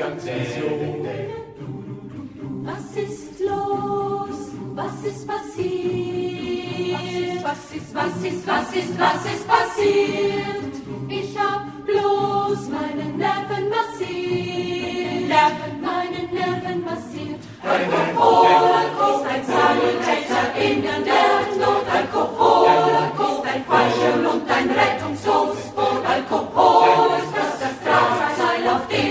Transmission. Was ist los? Was ist passiert? Was ist passiert? Ich hab bloß meine Nerven massiert. Meine Nerven massiert. Alkohol ist ein Sanitäter in der Not. Alkohol ist ein Fallschirm und ein Rettungslos. Alkohol ist das Drahtseil, auf dem